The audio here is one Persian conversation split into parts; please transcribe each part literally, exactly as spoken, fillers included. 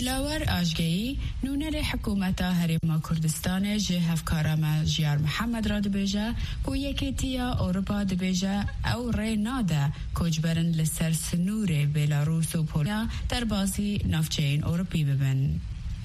دلاور آجگی نونر حکومت هرم کردستان جهف کارم جیار محمد را دبیجه کو یکی تیا اروپا دبیجه او ری ناده کجبرن لسر سنور بلاروس و پولیا در بازی نافچین اروپی ببن.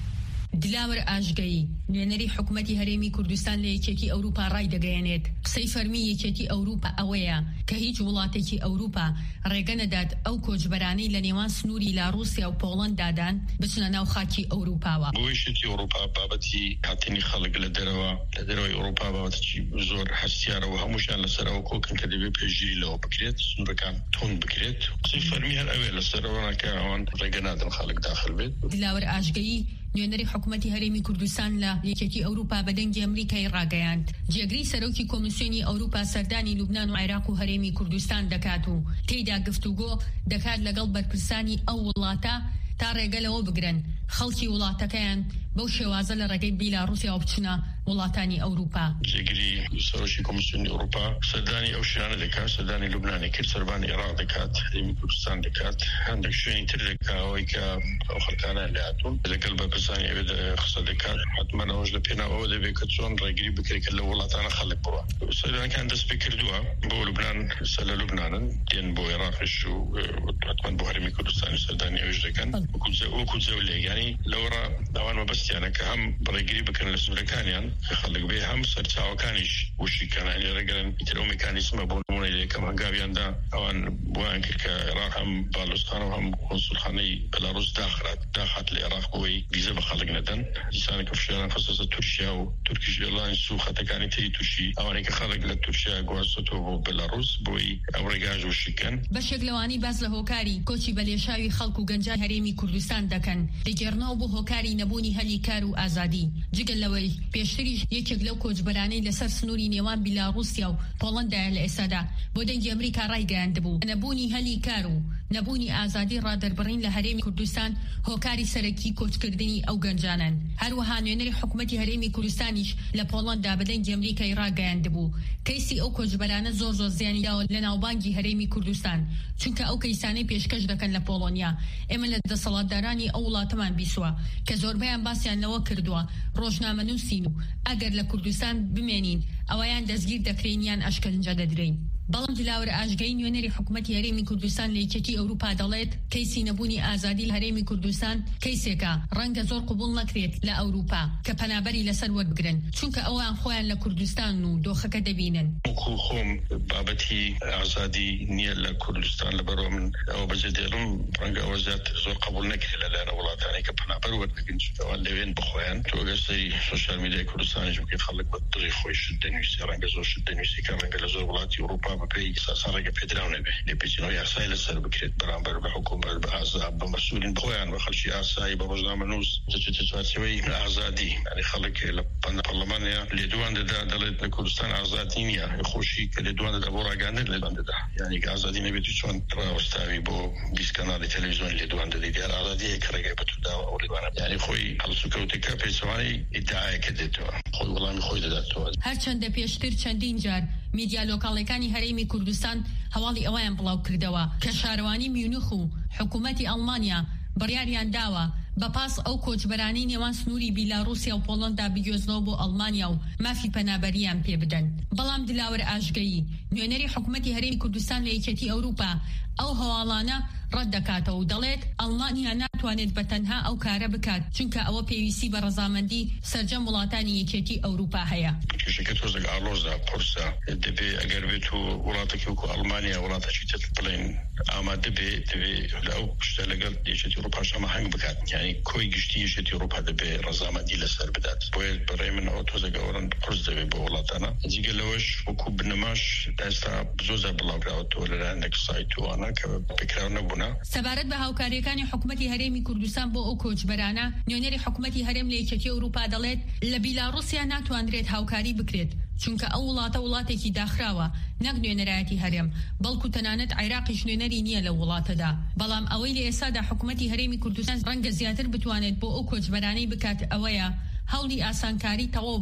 دلاور ئاژگەیی نوێنەری حکوومەتی هەرێمی کوردستان لە یەکێتی ئەوروپا ڕای دەگەیەنێت. قسەی فەرمی یەکێتی ئەوروپا ئەوەیە کە هیچ وڵاتێکی ئەوروپا ڕێگە نەدات ئەو کۆچبەرانەی لە نێوان سنووری لاڕووسیا و پۆڵەند دادان بچنە ناو خاکی ئەوروپاوە. بۆ یەکێتی ئەوروپا بابەتی هاتنی خەڵک لە دەرەوە لە دەرەوەی ئەوروپا بابەتێکی زۆر هەستیارەوە هەمووشیان لەسەرەوە کۆکن کە دەبێت پێشگیری لەوە بکرێت سنوورەکان تۆن بکرێت. قسەی فەرمی هەر ئەوێ لەسەرەوە کە ئەوان ڕێگە نادەن خەڵک داخل بێت. دلاور ئاژگەیی نوێنەری حکوومەتی هەرێمی کوردستان لە یەکێتی ئەوروپا بەدەنگی ئەمریکای ڕاگەیاند. جێگری سەرۆکی کۆمیسیۆنی ئەوروپا سەردانی لوبنان و عێراق و هەرێمی کوردستان دەکات و تێیدا گفتوگۆ دەکات لەگەڵ بەرپرسانی ئەو وڵاتە تا ڕێگە لەوە بگرن خەڵکی وڵاتەکەیان بەو شێوازە لە ڕێگەی بیلاڕووسیا و بچنە وڵاتانی ئەوروپا. جێگری سەرۆکی کۆمیسیۆنی ئەوروپا سەردانی ئەو شوێنە دەکات، سەردانی لوبنانی کرد، سەربانی عێراق دەکات، هەرێمی کوردستان دەکات، هەندێک شوێنی تر دەکات ئەوەی کە ئەو خەڵکانە لێهاتوون لەگەڵ بەرپرسانی ئەوێ قسە دەکات. حتمما ئەوەش لە پێناو ئەوە دەبێت کە چۆن ڕێگری بکرێت کە لە وڵاتانە خەڵک بڕوە. سەردانەکان دەست پێ کردووە بۆ لوبنان سەر لە لوبنانن دێن بۆ عێراقش و حتمما بۆ هەرێمی کوردستان سەردانی ئەوێش دەکەن وەکو جەولێ یعنی لەوەڕا داوان مەبەستیانە کە هەم ڕێگری بکەن لە سنوورەکانیان کە خەڵک بێ هەم سەرچاوەکانیش وشیکەنانی ڕێگەن ئیتر ئەو میکانیزمە بۆ نمونەی یەکەم هەنگاویاندا ئەوان بۆیان کرد کە عێراق هەم باڵوستان و هەم کۆنسوڵخانەی بەلاڕوس داخرات داخات لە عێراق بۆی ڤیزە بە خەڵک نەدەن. دیسانە کە فشاران خەسەسە تورکیا و تورکیش ئێرلاینس و خەتەکانی تری تووشی ئەوانەی کە خەڵک لە تورکیا گواستۆتەوە بۆ بەلاڕوس بۆی ئەو ڕێگاژ وشیکەن. بەشێک لەوانی باز لە هۆکاری کۆچی بەلێشاوی خەڵک و گەنجان هەرێمی کوردستان دەکەن دەگێڕنەوە بۆ هۆکاری نەبوونی هەلی کار و ئازادی. جگەل لەوەی پێشتریش یەکێک لەو کۆچبەرانەی لەسەر سنووری نێوان بیلاڕووسیا و پۆڵەندایە لە ئێستادا بۆ دەنگی ئەمریکا ڕایگەیاندبوو نەبوونی هەلی کار و نەبوونی ئازادی ڕادەربڕین لە هەرێمی کوردستان هۆکاری سەرەکی کۆچکردنی ئەو گەنجانن. هەروەها نوێنەری حکوومەتی هەرێمی کوردستانیش لە پۆڵەندا بەدەنگی ئەمریکای ڕاگەیاندبوو کەیسی ئەو کۆچبەرانە زۆر زۆر زیانی داوە لە ناوبانگی هەرێمی کوردستان چونکە ئەو کەیسانەی پێشکەش دەکەن لە پۆڵۆنیا. ئێمە لە دەسەڵاتدارانی ئەو وڵاتەمان بیسووە کە زۆربەیان باسییان لەوە کردووە ڕۆژنامە نووسین و ئەگەر لە کوردستان بمێنین ئەوەیان دەستگیر دەکرێنیان ئەشکەنجە دەدرێن. بەڵام دلاور ئاژگەی نوێنەری حکوومەتی هەرێمی کوردستان لە یەکێتی ئەوروپا دەڵێت کەیسی نەبوونی ئازادی لە هەرێمی کوردستان کەیسێکە ڕەنگە زۆر قبوڵ نەکرێت لە ئەوروپا کە پەنابەری لەسەر وەربگرن چونکە ئەوان خۆیان لە کوردستان و دۆخەکە دەبینن. وەکو خۆم بابەتی ئازادی نییە لە کوردستان لەبەرەوە من ئەوە بەجێ دێڵم ڕەنگە ئەوە زیات زۆر قبوڵ نەکرێت لەلایەنە وڵاتانی کە پەنابەر وەربگرن چونکەوان لەوێن بخۆیان. تۆ ئەگەر سەری سۆشیال میدیای کوردستانیش بکەیت خەڵک بە دڵی خۆی شت دەنویسێ ڕەنگە زۆر شت دەنویسێ کە ڕەنگە لە زۆر وڵاتی ئەوروپا بەپێی ئاساسان ڕێگە پێدراو نەبێ لێپێچینەوەی ئاسایی لەسەر بکرێت بەرامبەر بە حکوومەت بە ئازاد بە مەسئولین بخۆیان بە خەڵکی ئاسایی بە ڕۆژنامەنووس دەچێتە چوارچێوەی ئازادی یعنی خەڵک لە پەرلەمانەیە لێدوان دەدا دەڵێت لە کوردستان ئازادی نییە خۆشی کە لێدوان دەدا بۆ ڕاگەاندن لێدوان دەدا یعنی ئازادی نەبێت چۆن ڕاوەستاوی بۆ بیست کەناڵی تەلەڤیزیۆن لێدوان دەدەیت دیار ئازادیە کە ڕێگای بەتووداوە ئەو لێدوانە یعنی خۆی هەڵسوکەوتەکە پێچەوانەی ئیدعایەکە دێتەوە خۆی وەڵامی خۆی دەداتەوە. هەرچەندە پێشتر چەندین جار میدیا لۆکاڵەکانی هەرێمی کوردستان هەواڵی ئەویان بڵاو کردەوە کە شارەوانی میونخ و حکوومەتی ئەڵمانیا بڕیاریان داوە بەپاس ئەو کۆچبەرانەی نێوان سنووری بیلاڕووسیا و پۆڵەندا بگوێزنەوە بۆ ئەڵمانیا و مافی پەنابەریان پێ بدەن. بەڵام دلاور ئاژگەیی نوێنەری حکوومەتی هەرێمی کوردستان لە یەکێتی ئەوروپا ئەو هەواڵانە ڕەت دەکاتەوە و دەڵێت ئەڵمانیا ناتوانێت بەتەنها ئەو کارە بکات چونکە ئەوە پێویستی بە ڕەزامەندی سەرجەم وڵاتانی یەکێتی ئەوروپا هەیە. کێشەکە تۆزێک ئاڵۆزدا قورسە دەبێ ئەگەر بێت و وڵاتێکی وەکو ئەڵمانیا وڵاتێکی تر بڵێن ئامادە بێ دەبێ ئەو شتە لەگەڵ یەکێتی ئەوروپاش ئەماهەنگ بکات یعنی کۆی گشتی یەکێتی ئەوروپا دەبێ ڕەزامەندی لەسەر بدات بۆیە بەڕێ من ئەوە تۆزێک ئەوەن قورس دەبێت بۆ وڵاتانە. جگە لەوەش وەکو بنەماش ئێستا زۆر بڵاوراوەتەوە لەلایەنێک سایتوانە کە پێکراو نەبوونە. سەبارەت بە هاوکاریەکانی حکوومەتی هەرێمی کوردستان بۆ ئەو کۆچبەرانە نوێنەری حکوومەتی هەرێم لە یەکێتی ئەوروپا دەڵێت لە بیلاڕووسیا ناتوانرێت هاوکاری بکرێت چونکە ئەو وڵاتە وڵاتێکی داخراوە نەک نوێنەرایەتی هەرێم بەڵکو تەنانەت عێراقیش نوێنەری نییە لە وڵاتەدا. بەڵام ئەوەی لە ئێستادا حکوومەتی هەرێمی کوردستان ڕەنگە زیاتر بتوانێت بۆ ئەو کۆچبەرانەی بکات ئەوەیە هەوڵی ئاسانکاری تەواو بدات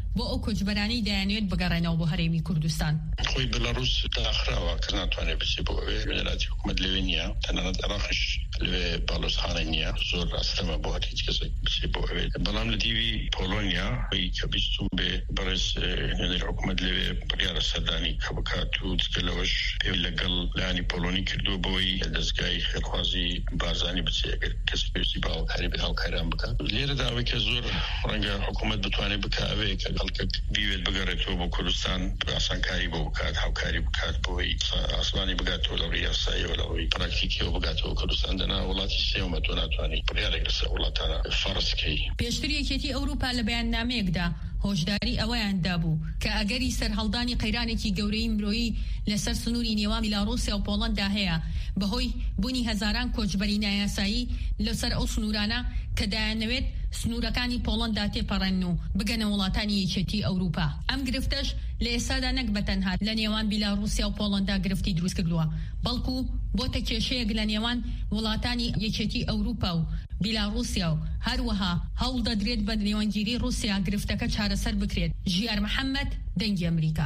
بۆ ئەو کۆچبەرانی دەیانوێت بگەڕێنەوە بۆ هەرێمی کوردستان. خۆی بەلاڕووس داخراوە کە ناتوانێت بچێت بۆ ئەوێ وێنەراتی حکوومەت لەوێ نییە، تەنانەت عێراقیش لەوێ باڵۆزخانە نییە، زۆر ڕاستەمە بۆ هەر هیچ کەسێک بچێت بۆ ئەوێ. بەڵام لە دیوی پۆلۆنیا ئەوەی کە بیستوم بێ بەڕێز وێنەری حکوومەت لەوێ بڕیارە سەردانی کە بکات و جگە لەوەش پێوی لەگەڵ لایانی پۆلۆنی کردووە بۆی دەستگای خێرخوازی بارزانی بچێت ئەگەر کەسی پێویستی بە هاوکاری بە هاوکاریان بکات. لێرەدا ئەوەی کە زۆر ڕەنگە حکوومەت بتوانێت بکات ئەوەیە کە خەڵکێک بیوێت بگەڕێتەوە بۆ کوردستان ئاسانکاری بۆ بکات، هاوکاری بکات بۆی ئاسمانی بگاتەوە لەڕێی یاساییەوە لەڕێی پراکتیکیەوە بگاتەوە کوردستان. دەنا وڵاتی سێوەمە تۆ ناتوانێت بڕیارێک لەسەر وڵاتانە فەرزکەی. پێشتر یەکێتی ئەوروپا لە بەیاننامەیەکدا هۆشداری ئەوەیاندا بوو کە ئەگەری سەرهەڵدانی قەیرانێکی گەورەی مرۆیی لەسەر سنووری نێوان بیلاڕوسیا و پۆڵەندا هەیە بەهۆی بوونی هەزاران کۆچبەری نایاسایی لەسەر ئەو سنوورانە کە دایانەوێت سنوورەکانی پۆڵەندا تێپەڕێن و بگەنە وڵاتانی یەکێتی ئەوروپا. ئەم گرفتەش لە ئێستادا نەک بەتەنها لە نێوان بیلاڕوسیا و پۆڵەندا گرفتی دروست کردووە، بەڵکو بۆتە کێشەیەک لە نێوان وڵاتانی یەکێتی ئەوروپا و بیلاڕوسیا و هەروەها هەوڵ دەدرێت بە نێوانگیری رووسیا گرفتەکە چارەسەر بکرێت. ژیار محەممەد، دەنگی ئەمریکا.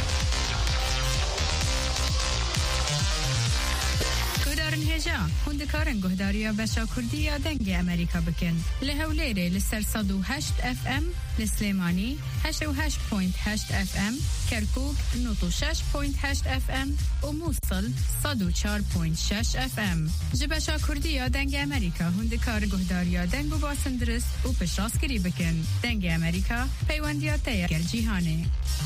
هێژا هوندکارن گهداریا بەشا کوردیە دەنگی ئەمریکا بکەن لە هەولێرێ لەسەر سەد و هەشت ئەف ئەم، لە سلێمانی هەشت و هەشت پۆینت هەشت ئەف ئەم، کەرکووک نۆت و شەش پۆینت هەشت ئەف ئەم و مووسڵ سەد و چوار پۆینت شەش ئەف ئەم. ji بەشا کوردیە دەنگی ئەمریکا هوندکار گهداریا دەنگ و باسن درست و پشتڕاستکردی بکەن. دەنگی ئەمریکا پەیوەندیە تەیە گەرجیهانێ.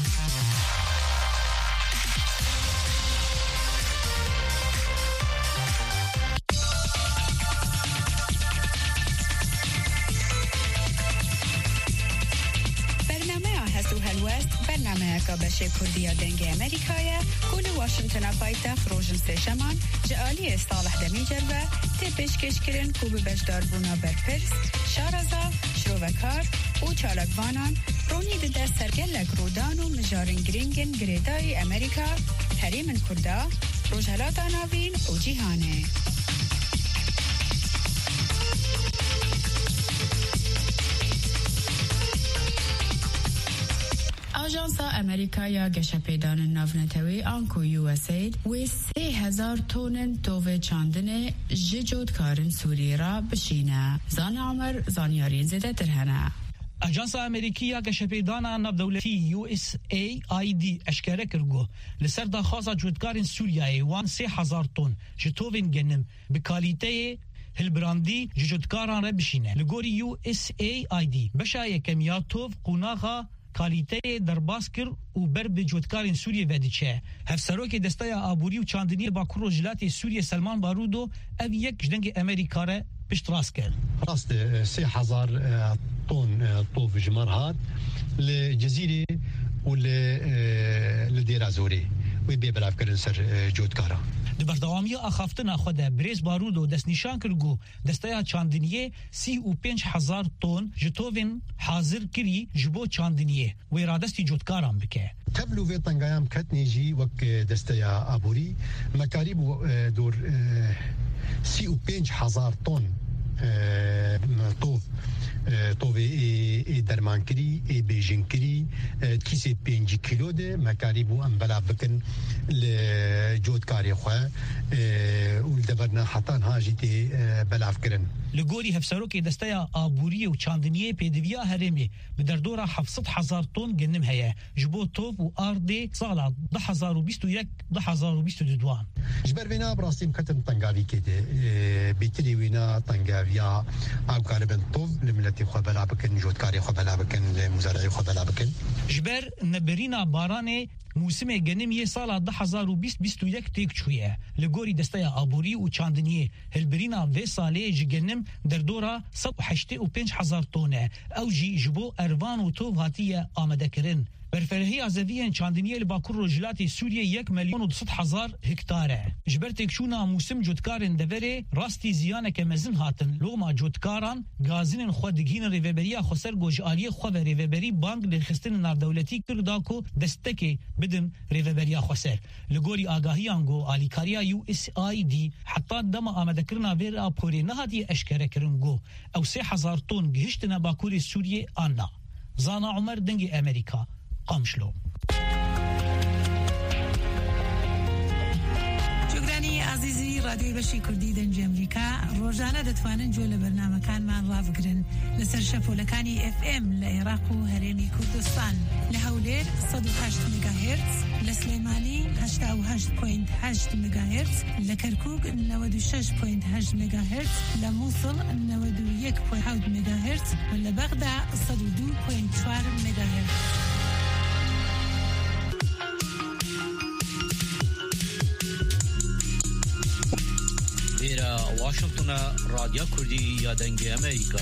برنامه‌ها بشه کردیا دنگ امریکایه کل واشنگتن پایتخت روشن سشمان جالی صالح دمیجر و تپش کشکرین کوب بشدار بونا برپرس شارزا شروکار و چالکوانان رونی ده سرگلک رودان و مجارن گرینگن گریدای امریکا حریم کردا روجهلات آناوین و جیهانه. آژانسا ئەمریکایە گەشەپێدانن ناونەتەوەی ئانکۆ یو ئەس ئەید وێ سێ هەزار تۆنن تۆڤێ چاندنێ ji جۆدکارن سووریێ را بشینە. زانە عومەر زانیاریین زێدەتر هەنە. ئەجانسا ئەمریکیە گەشەپێدانە ناودەوڵەتی یو ئس ئێ ئای دی ئەشکەرە کردگۆ لەسەر داخوازە جۆدکارن سووریایê wan sê hezar ton ji tovên genim bi kalîteyê hilbrandî ji jodkaran re bişîne. Li gorî یو ئس ئێ ئای دی beşa yekem ya tov qunaxa کالیته درباس کر و بر به جودکارین سوریه ودیچه. هفسروک دستای آبوری و چاندنی باکور و جلات سوریه سلمان بارودو او یک جدنگ امریکا را پشت راست کرد. راست سه هزار طن طوف جمرهات لجزیره و لدیر ازوری و بیبلاف کردن سر جودکارا. دبردوامی آخافتنا خود بریز بارود و دست نشان کرگو دستای چاندنیه سی و پنج هزار تن جتوین حاضر کری جبو چاندنیه و ارادستی جودکاران بکه. تبلو في طنقايام كتنيجي وك دستيا أبوري مكاريب دور سي و بينج هزار طن طوف طوفي درمان كري بيجين كري كيسي بينجي كيلو ده مكاريبو ام بلا بكن لجود كاري خواه ولدبرنا حتى هاجيتي بلا فكرن لگوری هفسروکی دستای آبوری و چاندنیه پیدویا هرمی به در دورا هفتصد هزار تن گنم هیا جبو توف و آردی سالا ده هزار و بیست و یک ده هزار و بیست و دوان جبر وینا براستیم کتم تنگاوی کده بیتری وینا تنگاویا آب کاربن توف لملتی خو بلا بکن جودکاری خو بلا بکن مزارعی خو بلا بکن جبر نبرینا بارانه موسم گنم یه سال ده هزار و بیست بیست و یک تیک چویه لگوری دستای آبوری و چاندنیه هلبرینا و ساله جگنم در دورا صد و هشتاد و پنج هزار تونه او جی جبو اروان و توف هاتیه آمده کرن. برفرهی ازویین چاندنیه لباکور رجلاتی سوریه یک میلیون و دویست هزار هکتاره. جبر تکشونا موسم جودکارن دوره راستی زیانه که مزن هاتن لوما جودکاران گازین خودگین ریوبریا خسر گوجالی خو ریوبری بانک لخستن ناردولتی کرداکو دستکی بدم ریوبریا خسر لگوری آگاهیانگو آلیکاریا یو اس آی دی حتی دم آمده کرنا ویر اپوری نهاتی اشکره کرنگو او سه هزار تن گهشتنا باکور سوریه آنا زانا عمر دنگی امریکا قامشلو. عزیزی رادیوی بشی کردی دنج امریکا روزانه دتوانن جول برنامه کان من رافقرن لسر شفولکانی اف ام لعراق و هرمی کردستان لهولیر صد و هشت مگاهرتز لسلیمانی هشت و هشت پوینت هشت مگاهرتز لکرکوک نود و شش پوینت هشت مگاهرتز لموصل نود و یک پوینت هفت مگاهرتز و لبغداد صد و دو پوینت چهار مگاهرتز. إلى واشنطن راديو كردي يا دنجي أمريكا.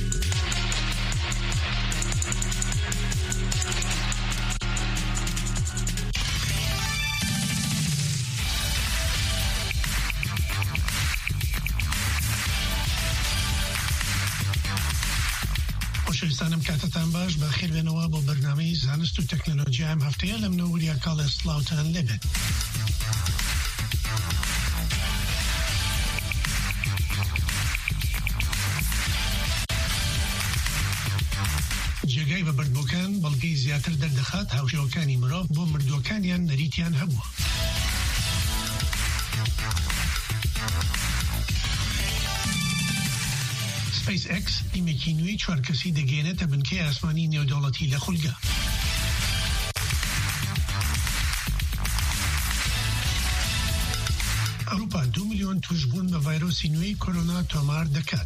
خوشویستانم کاتتان باش بخیر بنوا با برنامه زانست و تکنولوژی هم هفته لم نوریا کال سلاوتان لبد. جگای و بردبوکان بلگی زیاتر دردخات هاوشیوکانی مراف بو مردوکانیان نریتیان هبوا. سپیس اکس ایمکینوی چوار کسی دگینه تبنکه آسمانی نیودولتی لخلگا. اروپا دو میلیون توشبون به ویروسی نوی کرونا تومار دکات.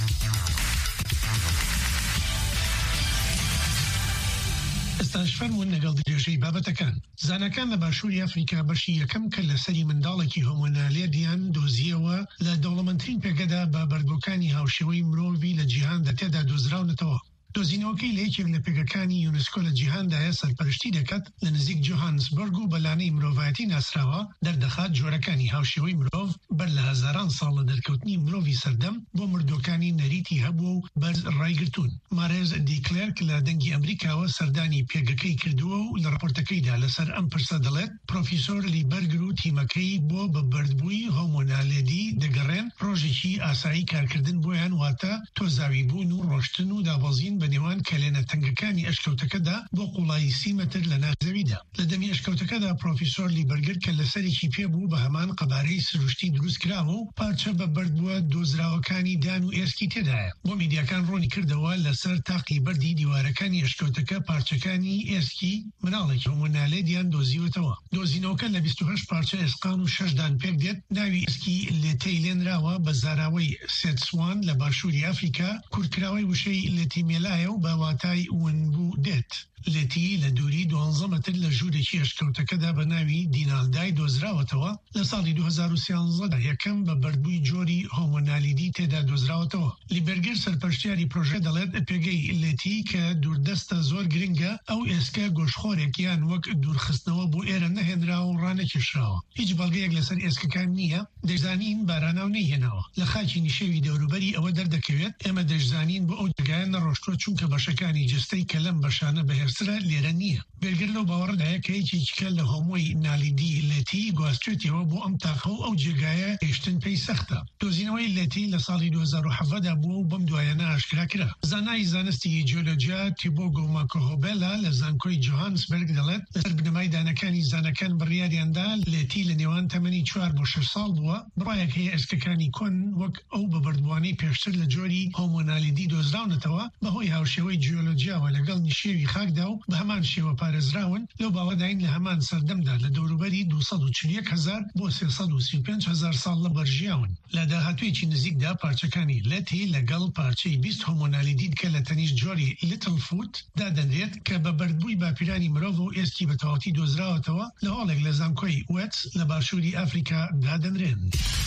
استاشفرمون نقل درێژەی بابەتەکان. زانەکان لە باشووری ئەفریقا بەشی یەکەم کە لە سەری منداڵێکی هۆمۆنالێدیان دۆزیەوە لە دەوڵەمەندترین پێگەدا بە بەردبووکانی هاوشێوەی مرۆڤی لە جیهاندا تێدا دۆزراونەتەوە. دۆزینەوەکەی لە یەکێک لە پێگەکانی یونسکۆ لە جیهاندایە سەرپەرشتی دەکات لە نزیک جۆهانسبەرگ و بەلانەی مرۆڤایەتی ناسراوە دەردەخات جۆرەکانی هاوشێوەی مرۆڤ بەر لە هەزاران ساڵ لە دەرکەوتنی مرۆڤی سەردەم بۆ مردوەکانی نەریتی هەبوو و بەرز ڕایگرتوون. مارێز دیکلێرک لە دەنگی ئەمریکاوە سەردانی پێگەکەی کردووە و لە ڕپۆرتەکەیدا لەسەر ئەم پرسە دەڵێت پرۆفیسۆر لیبەرگر و تیمەکەی بۆ بە بەردبووی هۆمۆنالێدی دەگەڕێن ڕۆژێکی ئاسایی کارکردن بۆیان واتە تۆزاوی بوون و ڕۆشتن و دابەزین بە نێوان کەلێنە تەنگەکانی ئەشکەوتەکەدا بۆ قوڵایی سی مەتر لە ناوزەویدا. لە دەمی ئەشکەوتەکەدا پرۆفیسۆر لیبەرگر کە لەسەرێکی پێبوو بە هەمان قەبارەی سروشتی دروست کراوە و پارچە بە بەردبووە دۆزراوەکانی دان و ئێسکی تێدایە. بۆ میدیاکان ڕۆنی کردەوە لەسەر تاقی بەردی دیوارەکانی ئەشکەوتەکە پارچەکانی ئێسکی مناڵێکی هۆمۆنالێدیان دۆزیوەتەوە. دۆزینەوەکە لە بیست و هەشت پارچە ئێسقان و شەش دان پێک دێت. ناوی ئێسکی لێتەی لێنراوە بە زاراوەی سێتسوان لە باشووری ئەفریقا کورتکراوەی وشەی لێتیمێلایە و بە واتای ونبوو دێت. لێتی لە دووری دوانزە مەتر لە ژوورێکی ئەشکەوتەکەدا بە ناوی دینالدای دۆزراوەتەوە. لە ساڵی دو هەزار و سیانزەدا یەکەم بە بەردبووی جۆری هۆمۆنالیدی تێدا دۆزراوەتەوە. لیبەرگر سەرپەرشتیاری پرۆژە دەڵێت پێگەی لێتی کە دووردەستە زۆر گرنگە ئەو ئێسکە گۆشخۆرێکیان وەک دوورخستنەوە بۆ ئێرە نەهێنراوە و ڕانەکێشراوە. هیچ بەڵگەیەک لەسەر ئێسکەکان نییە. دەشزانین باراناو نەیهێناوە. لە خاکی نیشێوی دەوروبەری ئەوە دەردەکەوێت ئێمە دەشزانین بۆ ئەو جگایە نەڕۆشتووە چونکە بەشەکانی جستەی کە لەم بەشانە بەهێرسرە لێرە نییە. بێرگر لەو باوەڕدایە کە هیچیکە لە هۆمۆی نالیدی لێتی گواستوێتەوە بۆ ئەم تاقە و ئەو جێگایە هێشتن پێی سەختە. دۆزینەوەی لێتی لە ساڵی دو هەزار و هەڤدا بوو و بەم دوایانە ئاشکرا کرا. زانای زانستی جیۆلۆجیا تیبۆگۆ ماکۆهۆبێلا لە زانکۆی جۆهانسبەرگ دەڵێت لەسەر بنەمای دانەکانی زانەکان بڕیاریاندا لێتی لە نێوان تەمەنی چوار بۆ شەش ساڵ بووە. بڕایەک هەیە ئێسکەکانی کۆن وەک ئەو بە بەردبوانەی پێشتر لە جۆری هۆمۆنالیدی دۆزراونەتەوە بەهۆی هاوشێوەی جیۆلۆجیاوە لەگەڵ نیشێوی خاکدا و بە هەمان شێوە پارێزراون. لەو باوەداین لە هەمان سەردەمدا لە دەوروبەری دووسەد و چل و یەک هەزار بۆ سێسەد و سی و پێنج هەزار ساڵ لە بەرژیاون. لە داهاتوویەکی نزیکدا پارچەکانی لێتی لەگەڵ پارچەی بیست هۆمۆنالیدی کە لە تەنیشت جۆری لیتل فوت دادەنرێت کە بە بەردبووی باپیرانی مرۆڤ و ئێسکی بە تەواوەتی دۆزراوەتەوە لە هۆڵێک لە زانکۆی وێتس لە باشووری ئەفریقا دادەنرێن.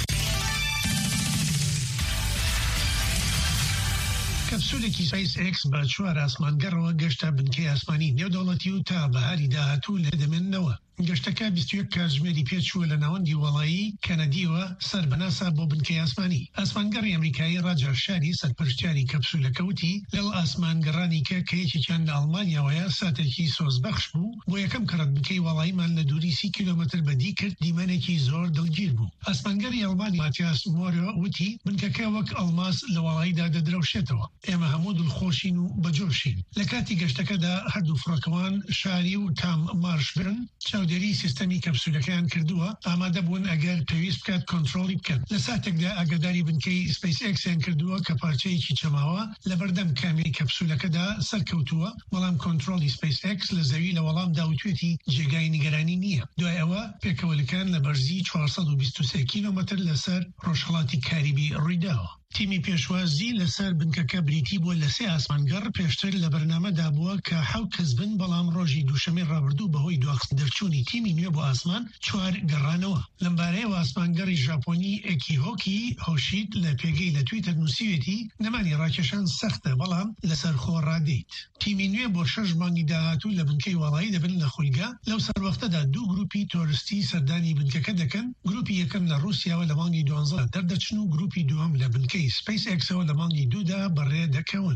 کەپسولێکی سپیس ئێکس بە چوار ئاسمانگەڕەوە گەشتە بنکەی ئاسمانی نێودەوڵەتی و تا بەهاری داهاتوو لێدەمێننەوە. گەشتەکە بیست و یەک کاتژمێری پێچووە لە ناوەندی وڵایی کەنەدیەوە سەر بەناسا بۆ بنکەی ئاسمانی. ئاسمانگەڕی ئەمریکایی ڕاجەر شاری سەرپەرشتیاری کەپسولەکە وتی لەڵ ئاسمانگەڕانی کە کە یەکێکیان لە ئەڵمانیاوەیە ساتێکی سۆزبەخش بوو بۆ یەکەم کەڕەت بنکەی وڵاییمان لە دووری سی کیلۆمەتر بەدی کرد دیمەنێکی زۆر دڵگیر بوو. ئاسمانگەڕی ئەڵمانی ماتیاس مۆرۆ وتی بنکەکە وەک ئەڵماس لە وڵاییدا دەدرەوشێتەوە. ئێمە هەموو دڵخۆشین و بەجۆشین. لە کاتی گەشتەکەدا هەردوو فڕۆکەوان شاری و تام مارش برن چاودێری سیستەمی کەپسولەکەیان کردووە ئامادە بوون ئەگەر پێویست بکات کۆنتڕۆلی بکەن. لە ساتێکدا ئاگاداری بنکەی سپیس ئێکسیان کردووە کە پارچەیەکی چەماوە لە بەردەم کامی کەپسولەکەدا سەرکەوتووە بەڵام کۆنتڕۆلی سپیس ئێکس لە زەوی لە وەڵام داوتوێتی جێگای نیگەرانی نییە. دوای ئەوە پێکەوەلەکان لە بەرزی چوارسەد و بیست و سێ کیلۆمەتر لەسەر ڕۆژهەڵاتی کاریبی ڕوویداوە. تیمی پێشوازی لەسەر بنکەکە بریتی بووە لە سێ ئاسمانگەڕ پێشتر لە بەرنامەدا بووە کە حەوت کەس بن بەڵام ڕۆژی دووشەمەی ڕابردوو بەهۆی دواخست دەرچوونی تیمی نوێ بۆ ئاسمان چوار گەڕانەوە. لەمبارەیەوە ئاسمانگەڕی ژاپۆنی ئێکیهۆکی هۆشید لە پێگەی لە تویتر نووسیوێتی نەمانی ڕاکێشان سەختە بەڵام لەسەر خۆ ڕادەیت. تیمی نوێ بۆ شەش مانگی داهاتوو لە بنکەی وڵایی دەبن لە خولگا. لەو سەروەختەدا دوو گروپی تۆرستی سەردانی بنکەکە دەکەن. گروپی یەکەم لە رووسیاوە لە مانگی دوانزە دەردەچن و گروپی دووەم لە بنکەی سپیس ئێکسەوە لە مانگی دوودا بەڕێ دەکەون.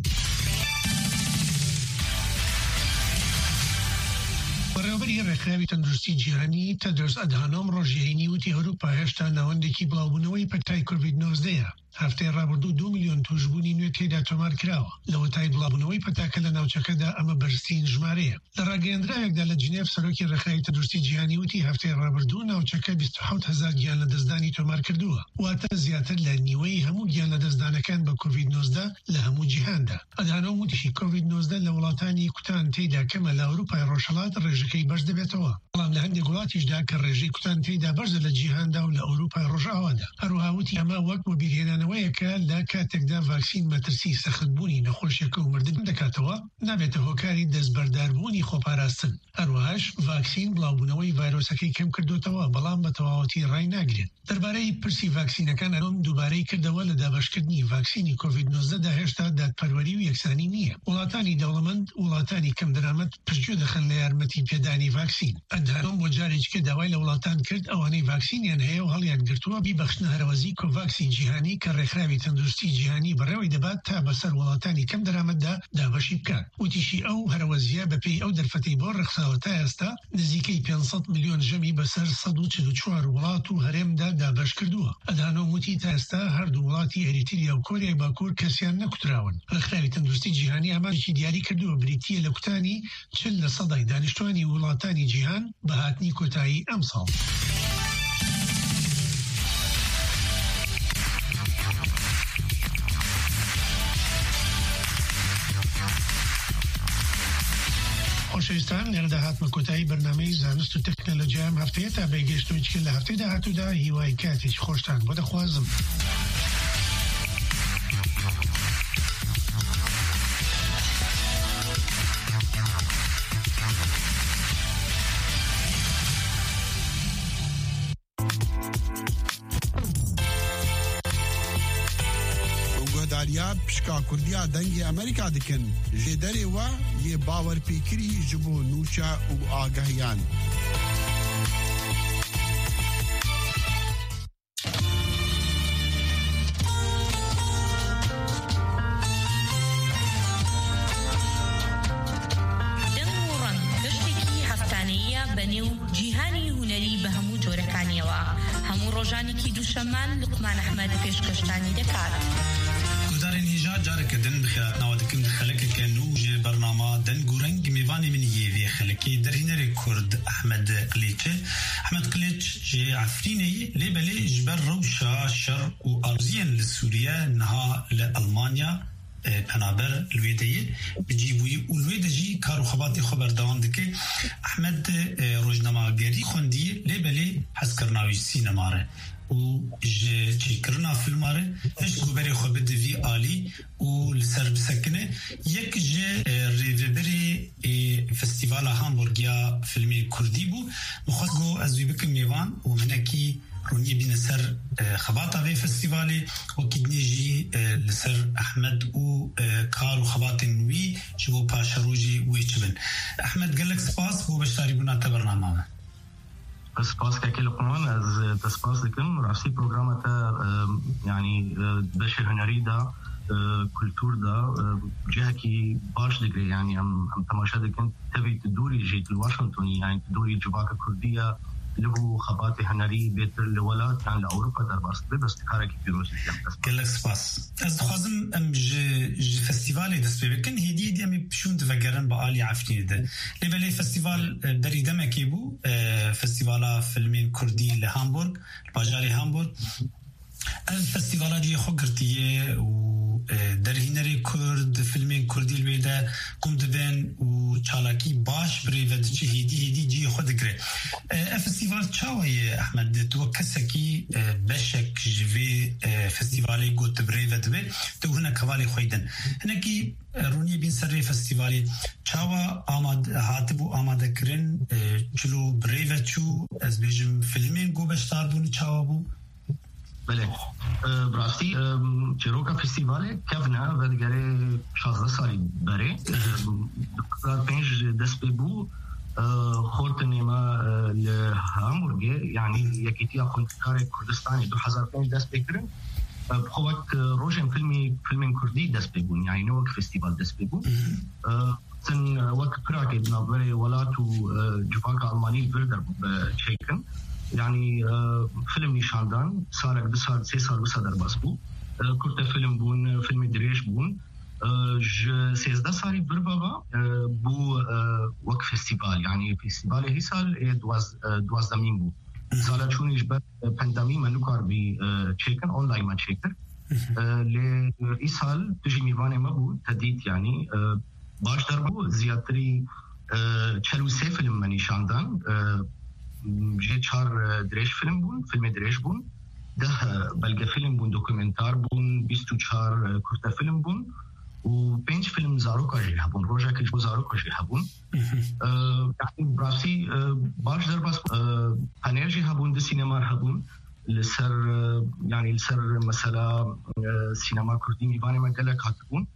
بەڕێوەبەری ڕێکخراوی تەندروستی جیهانی تەدرۆس ئەدهانۆم ڕۆژیەینی وتی ئەوروپا هێشتا ناوەندێکی بڵاوبوونەوەی پەتای کۆڤید نۆزدەیە. هەفتەی ڕابردوو دو میلیۆن توشبوونی نوێ تێدا تۆمار کراوە. لەوە تای بڵاوبوونەوەی پەتاکە لە ناوچەکەدا ئەمە بەرزترین ژمارەیە. لە ڕاگەیەندراوێکدا لە جنێڤ سەرۆکی ڕێکخراوی تەندروستی جیهانی وتی هەفتەی ڕابردوو ناوچەکە بیست و حەوت هەزار گیان لە دەستدانی تۆمار کردووە. واتە زیاتر لە نیوەی هەموو گیان لە دەستدانەکان بە کۆڤید نۆزدە لە هەموو جیهاندا. ئەدهانۆم وتیشی کۆڤید نۆزدە لە وڵاتانی کوتان تێیدا کەمە لە ئەوروپای ڕۆژهەڵات ڕێژەکەی بەرز دەبێتەوە. بەڵام لە هەندێک وڵاتیشدا کە ڕێژەی کوتان تێیدا بەرزە لە جیهاندا و لە ئەوروپای ڕۆژئاوادا. هەروەها وتی ئەمە وەک وەبیرهێنانەوەیەکە لە کاتێکدا ڤاکسین مەترسی سەختبوونی نەخۆشیەکە و مردن دەکاتەوە نابێتە هۆکاری دەستبەرداربوونی خۆپاراستن. هەروەهاش ڤاکسین بڵاوبوونەوەی ڤایرۆسەکەی کەم کردوتەوە بەڵام بە تەواوەتی ڕای ناگرێت. دەربارەی پرسی ڤاکسینەکان ئەلۆم دووبارەی کردەوە لە دابەشکردنی ڤاکسینی کۆڤید نۆزدەدا هێشتا دادپەروەری و یەکسانی نییە. وڵاتانی دەوڵەمەند وڵاتانی کەم دەرامەت پشتگوێ دەخەن لە یارمەتی پێدانی ڤاکسین. ئەدهانۆم بۆ جارێککە داوای لە وڵاتان کرد ئەوانەی ڤاکسینیان هەیە و هەڵیان گرتووە بیبەخشنە هەرەوەزی کۆڤاکسی جیهانی کە ڕێکخراوی تەندروستی جیهانی بەڕێوەی دەبات تا بەسەر وڵاتانی کەم دەرامەتدا دابەشی بکات. وتیشی ئەو هەرەوەزیە بەپێی ئەو دەرفەتەی بۆ ڕێکخراوە تا ئێستا نزیکەی پێنج ملیۆن ژەمی بەسەر سەد و چل و چوار وڵات و هەرێمدا دابەش کردووە. ئەدهانۆم وتی تا ئێستا هەردوو وڵاتی ئەریتریا و کۆریای باکوور کەسیان نەکوتراون. ڕێکخراوی تەندروستی جیهانی ئاماژێکی دیاری کردووە بریتیە لە کوتانی چل لە سەدای دانیشتوانی وڵاتانی جیهان بە هاتنی کۆتایی ئەم ساڵ. خۆشەویستان لێرەدا هاتمە کۆتایی بەرنامەی زانست و تەکنۆلۆژیا ئەم هەفتەیە تا بەیگەشتنەوەی لە هەفتەی داهاتوودا هیوای کاتێکی خۆشتان بۆ دەخوازم. یا پشکا کوردیا دنگی امریکا دکن جدری و یه باور پیکری جبو نوچا و آگاهیان. دمورن گشتکی هفتانیه بنیو جیهانی هنری به همو جورکانیوا همو روزانی کی دوشمان لقمان احمد پیشکشتانی دکار. دارین هیجا جارك دن بخيرات نوادكم دخلك كانو جي برنامج دن غورنج ميفاني من يفي خلكي درينري كرد احمد قليتش احمد قليتش جي عفريني ليبلي جبر روشا شر وارزيان لسوريا نها لالمانيا پنابر الویدهی بجیبوی الویدهی کارو خباتی خبر دوام دکی احمد روزنامه‌گری خوندی لبلی حس کرناوی سینماره و ج چیکرنا فیلماره اش گوبری خبد وی عالی و لسر بسکنه یک ج ریوبری فستیوال هامبورگیا فیلمی کردی بو مخاطگو از وی بکم میوان و منکی رونی بین سر خباتا وی فستیوالی و کدنیجی لسر احمد و کار و خبات وی جبو پاشروجی وی چبن احمد گلک سپاس بو بشتاری بنا تبرنامه سپاس که لقمان از تسپاس دکم راستی پروگرامتا يعني بش هنری دا کلتور دا جهه کی باش دگری يعني ام تماشا دکن تبي تدوري جيت الواشنطني يعني تدوري جباكة كردية له خبات هنری بيتر لولات يعني لأوروبا در باست بس كارك بيروسي كلك سباس از خوازم ام ج ج فستيفال دست بكن هدي دي ام بشون تفكرن بقالي عفتين ده لبلي فستيفال بريده مكيبو فستيفالا فيلمين كردي لهامبورغ باجاري هامبورغ الفستيفال دي خقرتيه و درهنري كرد فيلمين كردي الويدا قم دبن و چالاكي باش بريفد هدي هدي جي خود گره فستيفال چاوي احمد تو كسكي بشك جوي فستيفالي قوت بريفد بي تو هنا كوالي خويدن هناكي روني بين سري فستيفالي چاوا آماد هاتبو آماده کرن چلو بريفد چو از بيجم فيلمين قو بشتار بوني چاوا بو بله براستی چروکا فستیواله کفنا و دیگره شازده سالی بره دو پنج دست ببو خورت نیما لهامبورگ یعنی یکیتی خونکار کردستانی دو هزار پنج دست بکرن بخواد روشن فیلمی فیلم کردی دست ببون یعنی نوک فستیوال دست ببون سن وقت کراکی بنابرای ولاتو جفاک آلمانی بردر بچیکن يعني فيلم نشاندان صار دو سال سه سال وسا در باس بو كرت فيلم بون فيلم دريش بون ج سيزده سالي بربابا بو وك فستيفال يعني فستيفال هي سال دواز دواز دمين بو سالا چونيش بر پندمي منو کار بي چيكن اونلاين ما چيكر ل اي سال تجي ميوانه ما بو تديت يعني باش در بو زياتري چلو سه فيلم من نشاندان جي چار دريش فيلم بون فيلم دريش بون ده بلغه فيلم بون دوكيومنتار بون بیست و چهار كرتا فيلم بون و پنج فيلم زاروكا جي هبون روجا كي جو زاروكا جي هبون يعني براسي باش در باس پانيل جي هبون ده سينما هبون لسر يعني لسر مثلا سينما كردي ميوانه مگله كاتبون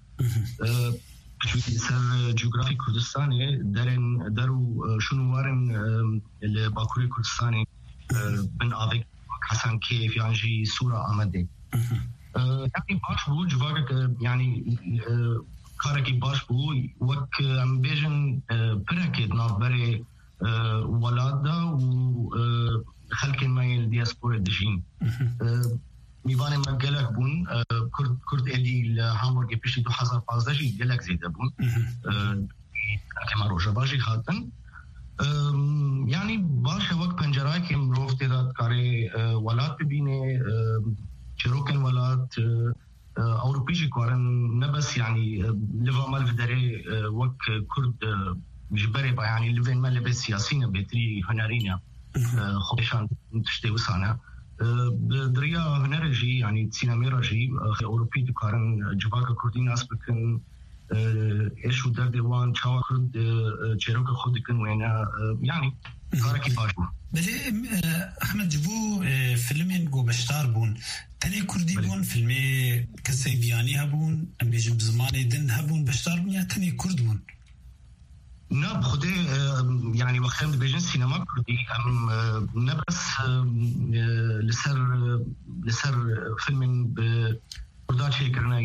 سر جغرافي كردستاني درن درو شنو وارن الباكوري كردستاني بن آفيك حسن كيف يعني صورة آمده يعني باش بو جواك يعني كاركي باش بو وك ام بيجن بركد نافبري ولادا و خلق مايل دياسبورا دجين میوان ما گلک بون کرد کرد الی لهامبورگ پیش دو هزار و پانزده جی گلک زیده بون که ما روزا باشی خاطن یعنی باشه وقت پنجرای که مروفت داد کاری ولات ببینه چروکن ولات اوروپیجی کارن نبس يعني لفا مال في داري وقت كرد مجبري با يعني لفين مال لبس سياسيين بيتري هنرينا خودشان تشتي وسانا دريا هنرجي يعني سينما رجي اوروبي دكارن جواك كردي ناس بكن ايشو در ديوان چاوا كرد چيروك خود كن وينا يعني كاركي باشو بله احمد جبو فيلمين جو بشتار بون تاني كردي بون فيلمي كسيبياني هبون ام بيجم بزماني دن هبون بشتار بون يا تاني كرد بون نه بخوده يعني وقتاً بيجن سينما كردي ام نبس لسر لسر فيلم بردان شيء كرنا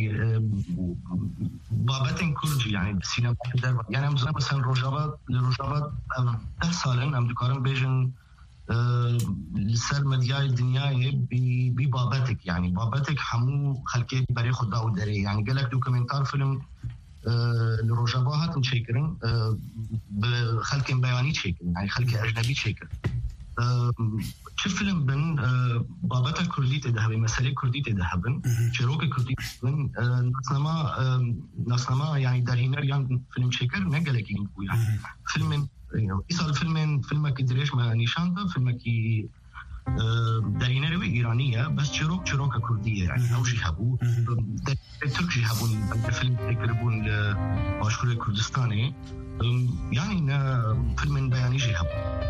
بابتين كردي يعني سينما در يعني ام زنا مثلا روجابات لروجابات ده سالن ام دكارن بيجن لسر مدياي الدنيا بي بي بابتك يعني بابتك حمو خلقي بري خدا ودري يعني قالك دوكيومنتار فيلم الروجابا هاتن شيكرن بخلق بياني شيكرن يعني خلق أجنبي شيكرن شوف فيلم بن بابتا كردي تذهبن مسألة كردي تذهبن شروك كردي بن ناسنما ناسنما يعني دارينر يعني فيلم شيكر نقلك ينقول يعني فيلم إيصال فيلم فيلم كدريش ما نشان ده فيلم كي دارينر وإيرانية بس شروك شروك كردية يعني أو شيء هبو ترك شيء هبون فيلم تقربون لباشور كردستاني يعني نا فيلم بياني شيء هبو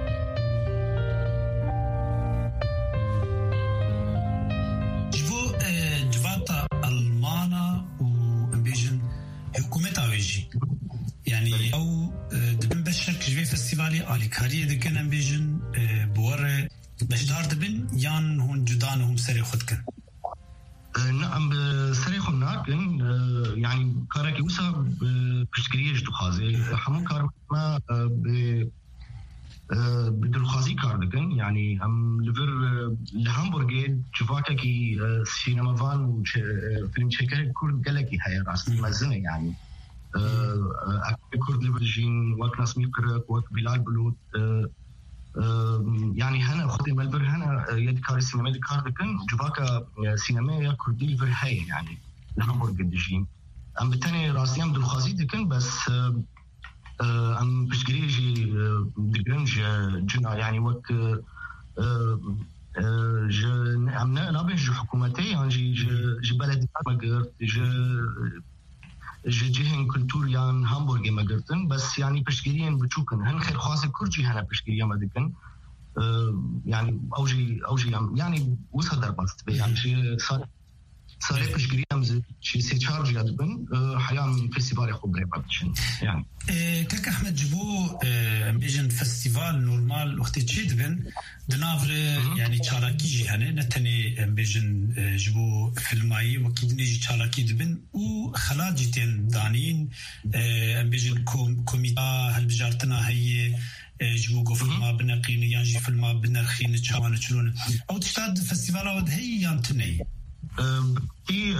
جبو جواتا ألمانا وبيجن حكومة عوجي يعني أو دبن بشك جوي فستيفال فستیوالی آلیکاری دکن ام بیجن بوار بشدار دبن یان هون جدان هم سری خود کن؟ نعم سری خود ناکن يعني كارك وسا بشكريش دخازي حمو كار ما بدلخازي كاردكن يعني ام ليفر الهامبورغ جواكا كي سينما فان وفيلم شكل كورد قالكي هاي راس مزنه يعني كورد ليفرجين وقت ناس ميقرق وقت بلال بلوت يعني هنا خدي ملبر هنا يد كار السينما دي كاردكن جواكا سينما يا كردي ليفر هاي يعني الهامبورغ دجين ام بالتاني راسي ام دلخازي دكن بس ام بشكريجي دقرنج جنا يعني وقت ج ام نابج حكومتي يعني ج بلدي ما قرت ج ج جهن كولتوريان هامبورغ ما قرتن بس يعني بشكريين بتشوكن هن خير خاصه كرجي هنا بشكريا ما دكن يعني اوجي اوجي يعني وصدر بس يعني شيء صار صار بشكريا مز شيء سيتشارج يدبن حيان فيستيفال خبري بابتشن يعني كاك احمد جبو امبيجن فيستيفال نورمال وقت تشيدبن دنافر يعني تشالاكي جهنه نتني امبيجن جبو فيلماي وكيد نيجي تشالاكي دبن وخلاجتين دانين امبيجن كوميتا هل بجارتنا هي جبو قفل ما بنقين يانجي فيلما بنرخين تشاوان تشلون او تشتاد فيستيفال ود هي يانتني في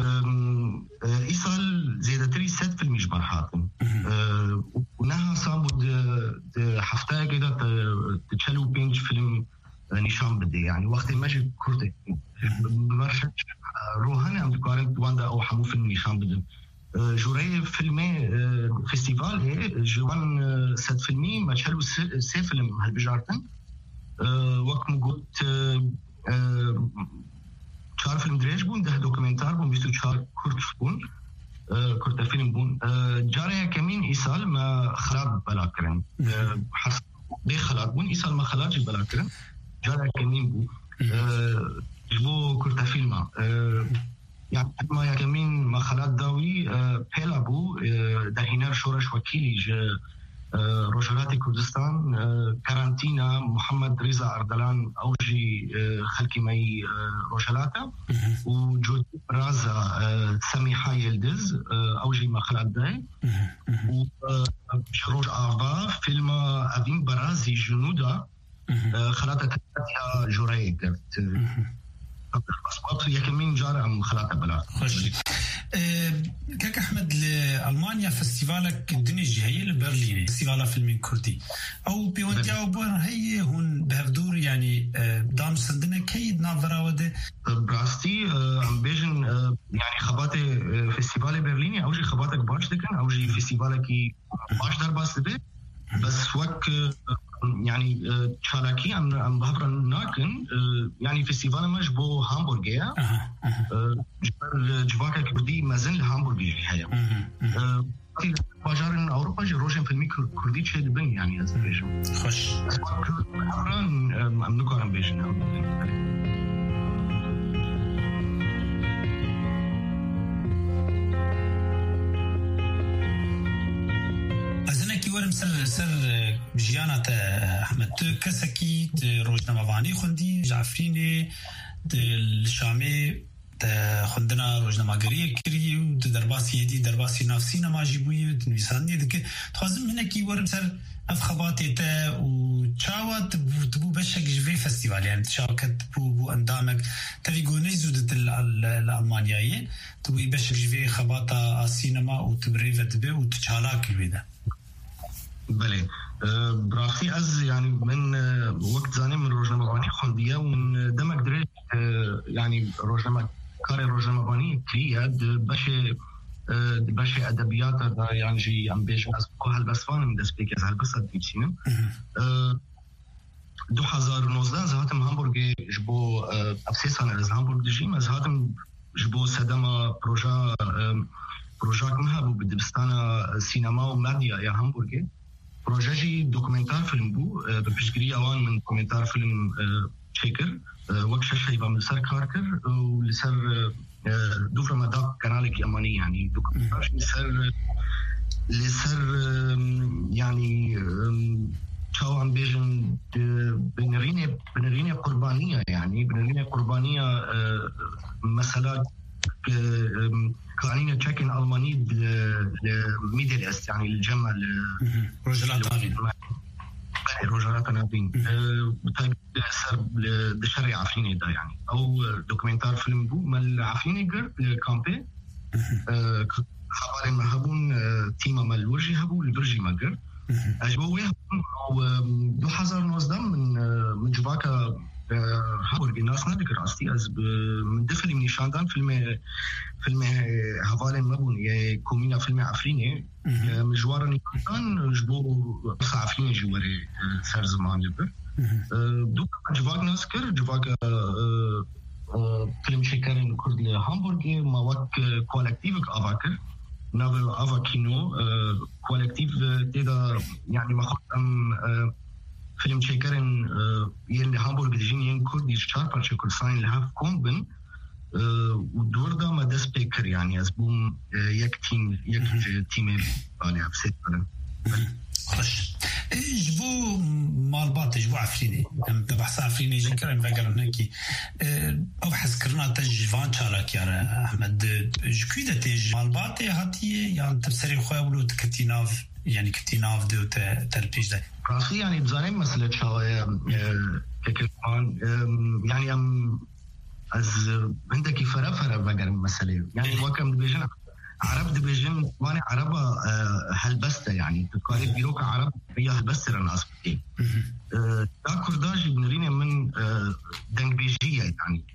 إيصال زيادة تري ست في المجبر حاتم ونها صابود حفتها كده تتشالوا بينج فيلم نشان بدي يعني وقت ما جي كورتي بمرشد روحاني عم تقارن دواندا أو حمو فيلم نشان بدي جوري فيلمي فيستيفال هي جوان ست فيلمي ما تشالوا سي فيلم هالبجارتن وقت مقود چهار فیلم دریج بون ده دوکومنتار بون بیست و چهار کورت بون کورت فیلم بون جاره کمین ایسال ما خراب بلا کرن حسب به خلات بون ایسال ما خلات جی بلا کرن جاره کمین بو جبو کورت فیلم يعني ما كمين ما خلات داوي بيلا بو در هنر شورش وكيلي روجرات كردستان كارانتينا محمد رضا أردلان أوجي خلقي ماي روجلاتا وجود رازا سميحة يلدز أوجي مخلات داي وشروج آفا فيلم أبين برازي جنودا خلاتا تاتيا جوري قرت أصبحت يكمين جارة أم خلاتا بلا خوش كاك أحمد لألمانيا فستيفالك الدنيا هي لبرلين فستيفالا فيلمين كردي أو بيوانتيا وبور هي هون بهفدور يعني دام سندنا كيد نافرا وده براستي أم بيجن يعني خباتي فستيفالي برليني أو جي خباتك باش دكن أو جي فستيفالكي باش در باس دبي بس وقت يعني تشالاكي ام ام بهبر ناكن يعني فيستيفال ماش بو هامبورغيا جبر جواكا كردي مازن الهامبورغي هيا باجارن اوروبا جي روجن فيلمي كردي تشد بن يعني ازبيجن خوش ام نكارن بيجن ورم سر سر بجيانة أحمد كسكي روجنا مفاني خندي جعفريني الشامي خندنا روجنا ماغري كري ودرباسي يدي درباسي نفسينا ما جيبوي ودنويساني دك تخازم هناكي ورم سر أفخباتي تا وتشاوة تبو تبو بشك جفي فستيفال يعني تشاوة تبو بو أندامك تبي قوني زودة الألمانيايين تبو بشك جفي خباتا السينما وتبريفة تبي وتشالاك البيدا بله براخي از يعني من وقت زاني من روجنامه باني خنديه ومن دمك دريت يعني روجنامه كار روجنامه باني كليه باشه باشه ادبيات يعني جي ام بيج از هالبسفان من دسبيك از هالبس ديتشين دو هزار ونوزده زهاتم هامبورغ جبو ابسيسان از هامبورغ دجيم از هاتم جبو سدما بروجا بروجا مهبو بدبستان سينما وميديا يا هامبورغ بروجي دوكومنتار فيلم بو بفشكري اوان من دوكومنتار فيلم تشيكر وقت شاشة يبقى من سر كاركر ولسر دوفر مداق كنالك يماني يعني دوكومنتار لسر لسر يعني قربانية يعني بنرينا قربانية مثلا كانينا تشيكن ألماني لميدل إست يعني الجمع رجلات نافين رجلات نافين بتاعي دشري عفريني ده يعني أو دوكيومنتار فيلم بو مال عفريني قر كامبي خبرين مهبون تيما مال ورجي هبو البرجي مقر أجبوه دو حزر نوزدم من من جباكا هاورج الناس ما ذكر أصلي أز من دفل من شاندان فيلم فيلم هفالين مبون يكومينا فيلم عفريني مجوارا نيكان جبو بس عفريني جواري سر زمان لبر دو جباك ناس كر جباكا فيلم شكرين كرد لهامبورغ ما وقت كولكتيفك أفاكر نافل أفاكينو كولكتيف تدا يعني ما خدم فيلم شكرين يلي هامبورغ ديجين ين كرد يشار بارشة كرساين لهاف كومبن ودور دا ما دس بيكر يعني أزبوم يك تيم يك تيم بالي أبسط بنا خش جبو مالبات جبو عفريني ام بحث عفريني جنكر ام بقرن هنكي او بحث كرنا تجفان شارك يا احمد جكويدة تيج مالبات هاتي يعني تبسري خواه ولو تكتيناف يعني كتيناف دو تلبيش ده راسي يعني بزانين مسألة شاوية ككلمان يعني ام از عندك فرا فرا بقرن مسألة يعني واكم دبيجن عرب دبيجن وانا عربة هلبسته يعني تقارب بيروك عرب هي هلبسته الناس بتي دا كرداج بنرينا من دنجبيجية يعني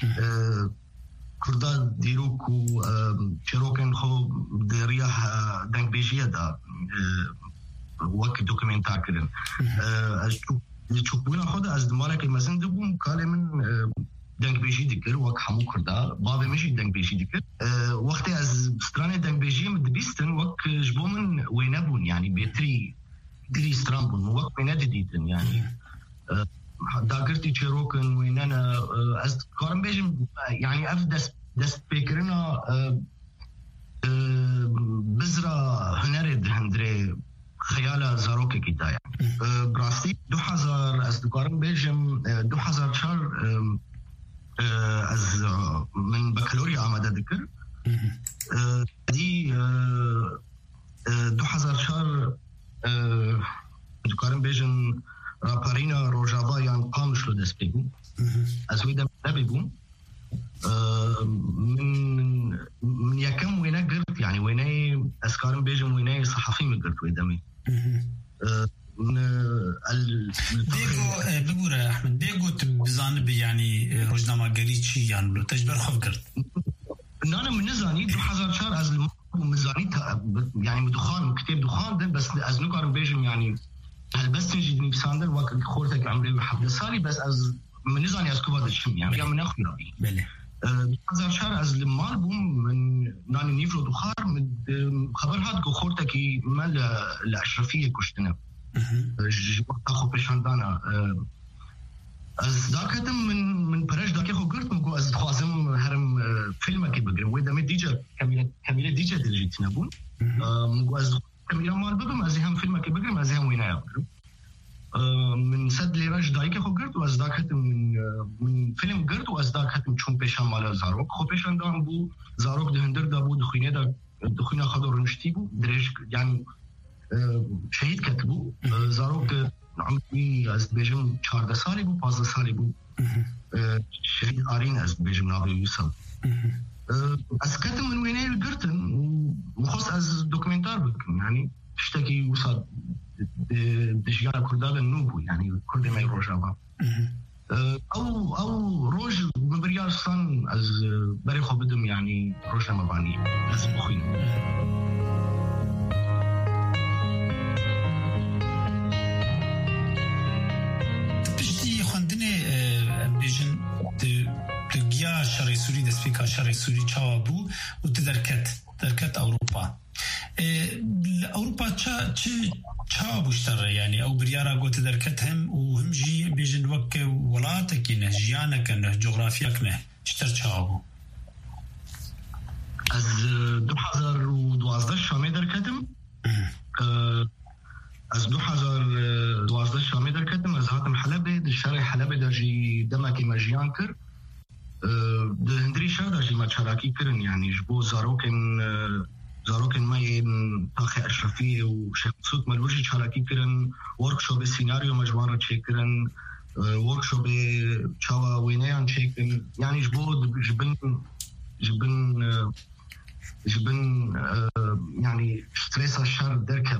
كردا ديروك وشيروكن خو دريح دنجبيجية دا وقت دوكيومنتار كده تشوفونا خود از دمالك المسن دبون كالي من دنگ بیشی دیگر وقت همون کرده بابه میشی دنگ بیشی دیگر وقتی از ستران دنگ بیشی مدبیستن وقت جبومن وینه بون يعني بيتري دری ستران بون وقت وینه دیدن يعني داگرتی چروکن وینه از کارم بیشم يعني اف دست دست بکرنا بزرا هنرد هندره خیال زاروک کیتا يعني براستی دو هزار از دکارم بیشم دو هزار چار از من بكالوريا آمده ذكر دي دو هزار شهر دكارم بيجن رابارينا روجافا يعني قام شلو دست بيبون از ويدا بيبون من من يكم وينا قرت يعني وينا اسكارم بيجن وينا صحفي مقرت ويدامي بيجو بقول أحمد بيجو تبزان يعني روزنامة قريتشي يعني لو تجبر خف قرد أنا من نزاني دو حزار شهر از المزاني يعني مدخان كتاب دخان ده بس از نقارن بيجم يعني هل بس تجي نفساندر وقت خورتك عمري وحفل صاري بس از من نزاني از كوبا الشم يعني من أخي رأي بله دو حزار شهر از المال بوم من ناني نيفرو دخار من خبر هاد خورتك مال الأشرفية كشتنا وقت خو پشاندانا از داکتم من من پرش داکی خو گرتم کو از خوازم هرم فیلم کی بگرم و دم دیجا کمیله کمیله دیجا درجیت نبون مگو از کمیله مال بگم از هم فیلم کی بگرم از هم وینا بگرم من صد لیراج دایک خو گرت و از داکتم من من فیلم گرت و از داکتم چون پشان مال زاروک خو پشاندان بو زاروک دهندر دا بو دخینه دا دخینه خدار نشتی بو درج يعني شهيد كتبوا زاروك عمري از بيجم چهارده سالي بو پانزده سالي بو شهيد آرين از بيجم نابي يوسف از كتب من ويني القرتن ومخص از دوكمنتار بكم يعني تشتكي وصاد دشيانا كردالا نوبو يعني كردي ما يروجابا او او روج مبريار صان از بري خو بدم يعني روج مباني از بخين بيجن تجيا شري سوري دسبيكا شري سوري تشابو وتدركت دركت أوروبا أوروبا تشا تشا بوشتر يعني أو بريارا قوت دركتهم وهم جي بيجن وك ولاتك نه جيانك نه جغرافياك نه تشتر تشابو از دو هزار و دوازده شامي دركتم از دو هزار و دوازده شامی در کتم از هاتم حلبه در شهر حلبه در جی دمکی مجیان کر در هندری شهر در جی مچاراکی کرن یعنی جبو زاروکن زاروکن ماین تاخی اشرفی و شیخ مسعود ملوشی چاراکی کرن ورکشوب سیناریو مجوان را چه کرن ورکشوب چاوا وینیان چه کرن یعنی جبو جبن جبن جبن يعني ستريس الشهر دركب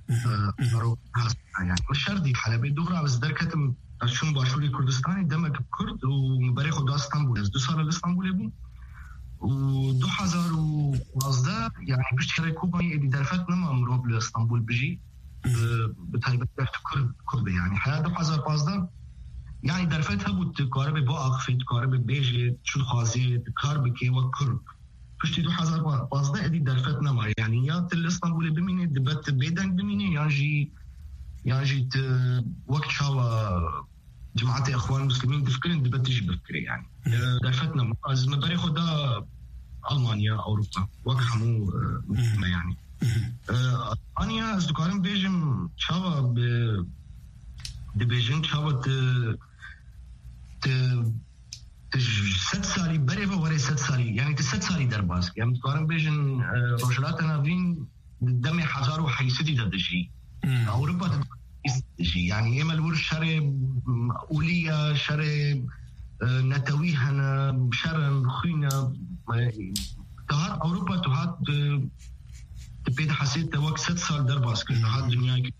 يعني الشهر دي حلبة دغرا بس دركتم شون باشوري كردستاني دمك كرد ومباري خدوا اسطنبول دو سال اسطنبول يبون ودو هزار وازده يعني بشتري كوباني اللي درفت نما مروب لاسطنبول بجي بتايبت درت كرد كرد يعني حياة دو هزار وازده يعني درفتها بود كارب باق في كارب بيجي شو خازي كارب كي وكرد پشتی دو هزار و پانزده ادی درفت نما یعنی یا تل اسطنبول بمینه دبت بیدنگ بمینه یعنی یعنی ت وقت شاوا جماعت اخوان مسلمین تفكرين دبت تجي بفكري يعني درفت نما از مباري خدا المانيا اوروبا وقت همو ما يعني المانيا از دكارم بيجم شاوا ب دبيجن شاوا ت ت ست سالي بريفه وري ست سالي يعني ست سالي درباس يعني تقارن بيجن روجلاتنا فين دمي حزار وحيستي تدشي اوروبا تدشي يعني اما الور شر اوليه شر نتويهنا شر خينا تهات اوروبا تهات تبيد حسيت وقت ست سال درباس كل هاد الدنيا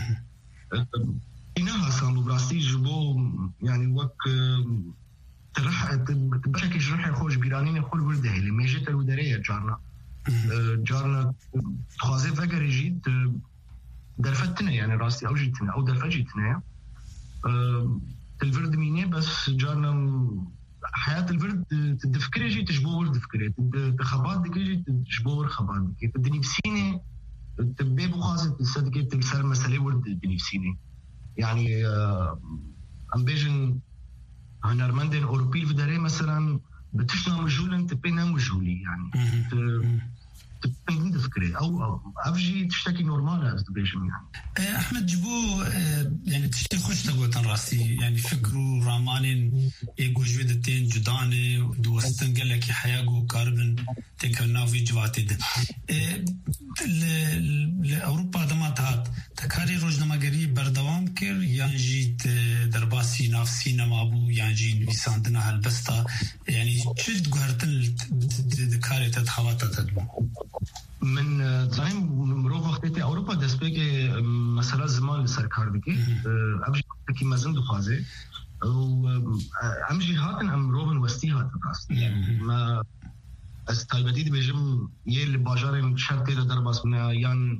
انها صار براستي جبو يعني وقت ترح بشكل شرح خوش بيرانين خل ورده اللي ما جت الودريه جارنا جارنا خوازي فكر يجيد درفتنا يعني راستي او جيتنا او درفجتنا الورد مينه بس جارنا حياه الورد تدفكر يجي تجبو ورد فكري تخبات ديك يجي تجبو خبات ديك تدني بسينه تبي بخازي تصدقي تلسر مساله ورد تدني بسينه يعني ام بيجن هنرمندن أوروبي في داري مثلا بتشنا مجهولا تبينا مجهولي يعني تبين تفكري أو أو أفجي تشتكي نورمال أز بيجم يعني أحمد جبو يعني تشتكي خوش تقول راسي يعني فكروا رامانين إيجو جودتين جدانة دوستن قال لك حياجو كاربن تكلنا في جواتد لأوروبا دمات هات تكاري روجنما قريب بردوام كر يعني جيت درباسي نفسي نمابو يعني جين بيساندنا هالبسطة يعني شد قهرتن دكاري تدخوات تدبو من زعيم مروف وقتي أوروبا دسبيك مسألة زمان لسركار بكي أبجي كي مازن دخوازي وأمجي هاتن أم روفن وستي هاتن راستي يعني ما از تایبدید بجم یه لباجار شرطی رو در باز من یان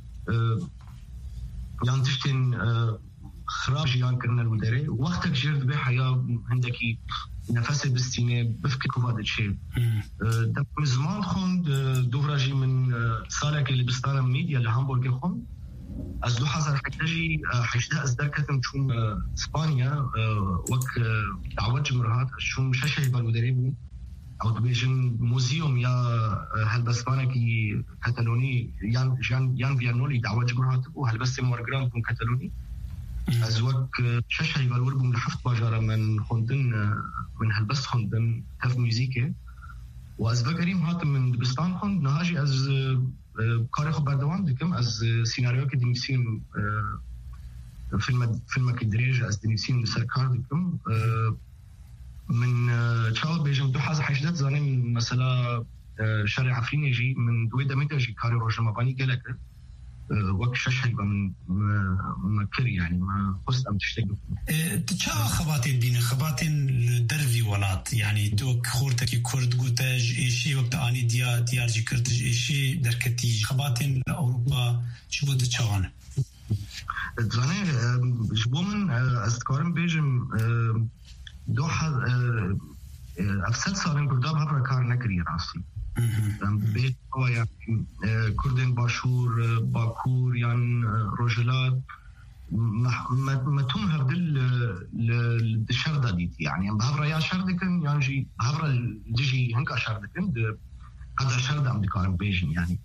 یان تشتین خراج یان کرنن المدري وقتك جرد به حياة عندك نفس بستينه بفكر كوفاد الشيء دم زمان خوند دوفراجي من سالك اللي بستانا ميديا لهامبورغ خوند از دو هزار حتجي حشده از دركتم شون اسبانيا وك دعوات جمهورات شون شاشه بالمدري بو او بيجن موزيوم يا هالبسبانه كي كاتالوني يان جان يان فيانولي دعوات جمهورات بو هالبس مورغرام بون كاتالوني ازوك شاشه يبالور بون لحفت باجاره من خوندن من هالبس خوندن تف موسيقى واز فكريم هات من دبستان خوند نهاجي از كاري خو بردوان دكم از سيناريو كي ديمسين فيلم فيلم كي دريج از ديمسين سركار دكم من تشاو بيجم دو حاجه حشدت زاني مثلا شارع عفرين يجي من دوي دميت يجي كاري روجنا باني قالك وقت شاشه يبقى من مكر يعني ما قصد ام تشتاق تشا خباتين بين خباتين درفي ولات يعني دوك خورتك كرد قوتاج شيء وقت اني ديا ديار جي كرد شيء دركتي خباتين اوروبا شو بده تشاون زاني جبومن استكارم بيجم دو حد افسد صارن كرداب هفرا كار نكري راسي بيت هو يعني كردن باشور باكور يعني روجلات ما توم هردل للشردة ديت يعني بهفرا يا شردكن يعني جي بهفرا ديجي هنكا شردكن هذا شردة عم دكارن بيجن يعني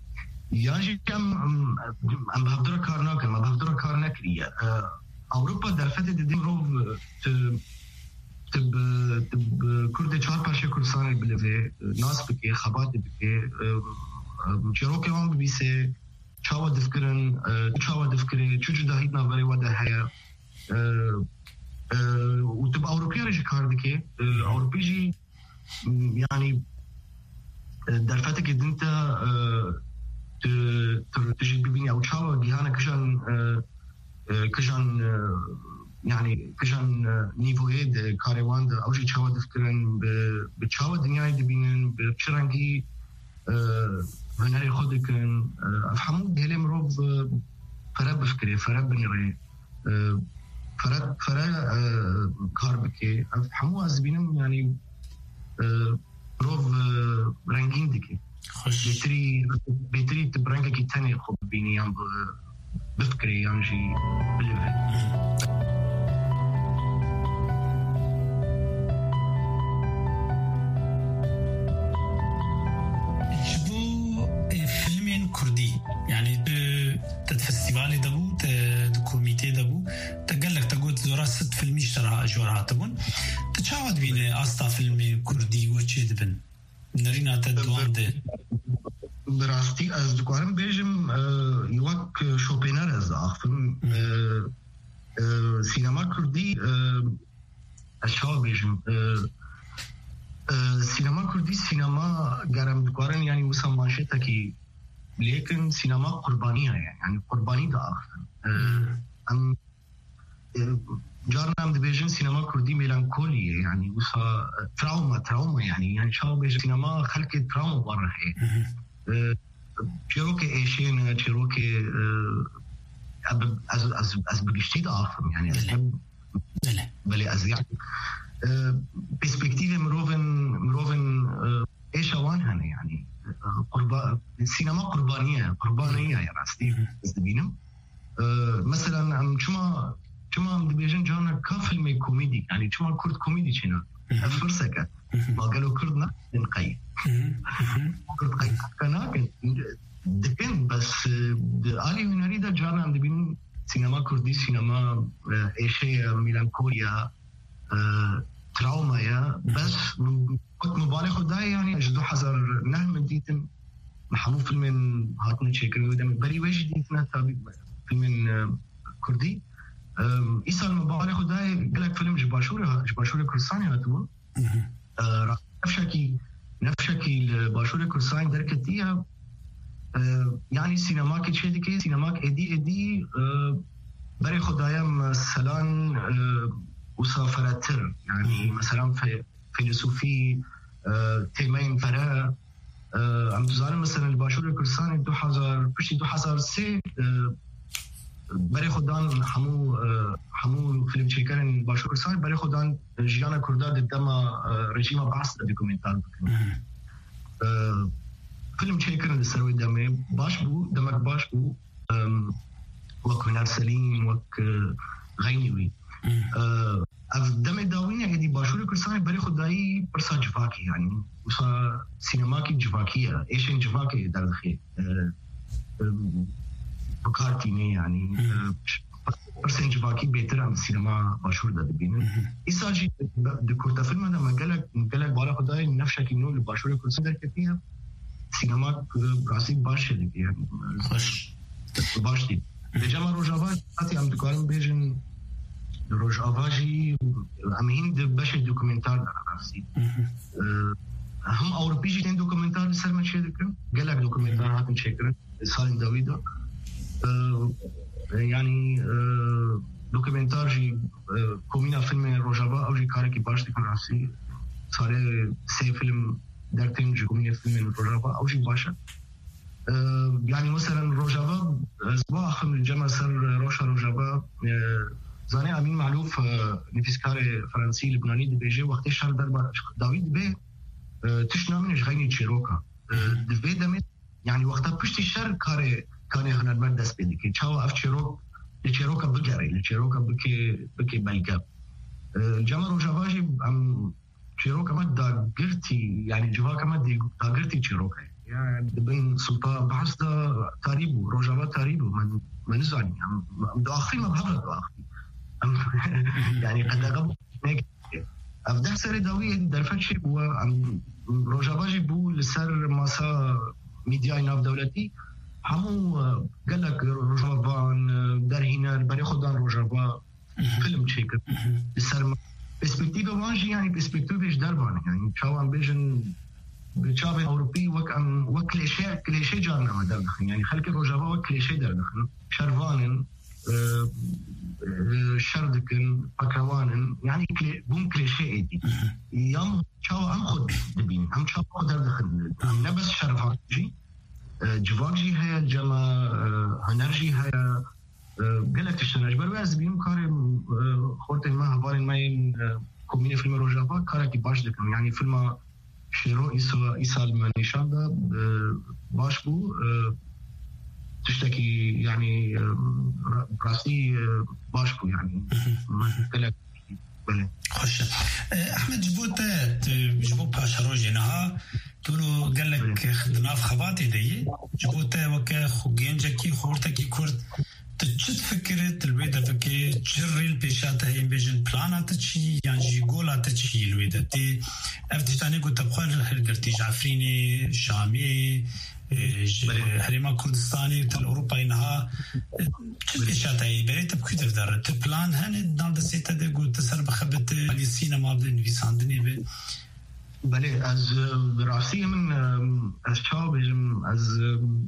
يعني كم عم بهدر كارنا كم بهدر كارنا كريه اوروبا در فتره دیم رو تب تب کرد چهار پارچه کردستان بلوه ناس بکه خبات بکه چروک هم بیسه چاوا دفکرن چاوا دفکره چو جداهید نوری وده هیا و تب اوروپیا رش کار دکه اوروپی جی يعني در فتره که دنتا تجي ببيني او تشاوا جيهانا كشان كشان يعني كشان نيفويد كاريوان او شي تشاوا دفكرن بتشاوا دنياي دبينن بشرانجي هنري خودكن افهموا هلم روب فراب بفكري فراب بنري فراب فراب كاربكي افهموا ازبينم يعني روب رنگين دكي بيتري بيتري تبرنجا كي تاني خب بيني يام بفكري يانجي بليفه جبو فيلمين كردي يعني تد فستيفالي دبو تد كوميتي دبو تقلك تقول زورا ست فيلمي اشترى اجورها تبون تشاهد بيني استا فيلمين كردي وچه دبن نرينا تدوان ده براستی از دکارم بیشم یوک شوپنر از آخرم سینما کردی اشیا بیشم سینما کردی سینما گرم دکارن یعنی مسمانشه تکی لیکن سینما قربانی ہے یعنی قربانی دا آخرم ام جارنا هم دبيجن سينما كردي ميلانكولية يعني وصا تراوما تراوما يعني يعني شاو بيجن سينما خلق تراوما برا هي چیروکه ایشین چیروکه از از از بگشتی دارم یعنی از ولی از يعني perspective مروفن مروفن ايش وان هن يعني قربان السينما قربانيه قربانيه يا راستي استبينم مثلا عم شما شما عم بيجن جانا كفيلم كوميدي يعني شما كرد كوميدي شنو فرصه ما قالوا كردنا نقي كرد قي كنا دكن بس آلی هنری در جانا عم ببین سینما کردی سینما ایشه میلانکولیا تراوما یا بس كنت مبالغ خدای يعني دو هزار و نه من دیدم محمود فيلم هاتنا تشيكر ودم بري وجه ديتنا تابع فيلم كردي إيصال مبالغ خدای قالك فيلم جباشورة جباشورة كردستاني هاتون نفشكي نفشكي باشورة كردستاني دركتيها يعني سينما که چه دیگه سینما ادی ادی برای خدایم مثلا مسافرتر يعني مثلا في فيلسوفي تيمين فرا عم تزارم مثلا الباشور كردستاني دو هزار بشي دو هزار سه برای خدان همو همو فیلم چیکرن باشور كردستاني برای خدان جیانا کردا دما رژیم بعث دوکومنتال بکنن فيلم شيكرن السروي دمي باش بو دمك باش بو وك هنر سليم وك غينيوي اف دمي داويني هدي باشور كردستاني بري خداي برسا جفاكي يعني وصا سينماكي جفاكية ايشن جفاكي در دخي بكارتيني يعني برسن جفاكي بيتر عن السينما باشور دا دبينه إيسا جي دكورتا فيلم دا مقالك مقالك بالا خداي نفشك انو الباشور كردستاني در كتيها سینما راسی باشه دیگه یعنی باش باش دی لجما روجاوا حتی هم دکارم بیجن روجاوا جی همین د باشه دوکومنتار در راسی هم اوروپی جی تن دوکومنتار سر ما چه دکم گلک دوکومنتار هاتن چیکرن سالم داویدا یعنی دوکومنتار جی کومینا فیلم روجاوا او جی کاری کی باش دکن راسی سال سه فیلم در تنج کومینه فیلم روجاوا او شيء باشا يعني مثلا روجاوا اسبوع اخر الجامعه سر روشا روجاوا زاني امين معلوف نفسكار فرنسي لبناني دي بيجي وقت شهر دربا داوود بي تشنا من غيني تشيروكا دبي دمت يعني وقتها بشتي شهر كاري كان هنرمند دست بيدي كي تشاو اف تشيروك تشيروكا بقري تشيروكا بكي بكي بلقا الجامعه روجاوا جي ام چیروکا ما داگرتی يعني جوا كما داگرتی چیروکا يعني بن سلطان بحث ده تاريبو روجابا تاريبو من من زاني داخل ما بحضر داخل يعني قد قبل هيك أفضل سر داوي درفت شيء هو روجابا جيبو لسر مسا ميديا ناف دولتي همو قال لك روجابا در هنا بري خدان روجابا فيلم شيء لسر perspektive وانجي يعني perspektive دربان يعني شاوان بيجن بالشعب الأوروبي وك أم وكليشة كليشة جارنا ما دخل يعني خلك الرجابة وكليشة دخل شرفانن شردكن بكروانن يعني كلي بوم كليشة إيدي يوم شاو أم خد دبين أم شاو قدر دخل نبس شرفانجي جواجي هي الجما هنرجي هي قلت تشتناج برواز بيوم كارم خورتين ما هبارين ما ين كوميني فيلم رجابة كاركي باش دكن يعني فيلم شيرو إيسا إيسا المانيشان ده باش بو تشتكي يعني راسي باش بو يعني ما تلك بله خوش أحمد جبوت جبو باش روجينها تقولوا قال لك خدنا في خباتي دي جبوت وكا خوجينجكي خورتكي كورت تجد فكرة الويدة فكرة تجري البيشات هاي بيجن بلانا تشي يعني جيقولا تشي الويدة تي افتشتاني قلت بخوال هلقرتي جعفريني شامي هريما كردستاني تل أوروبا إنها تجد بيشات هاي بريت بكتر دار تبلان هاني نال دسيتا دي قلت تسر بخبت علي السينما بدن فيساندني بي بلي از راسي من از شاو بيجم از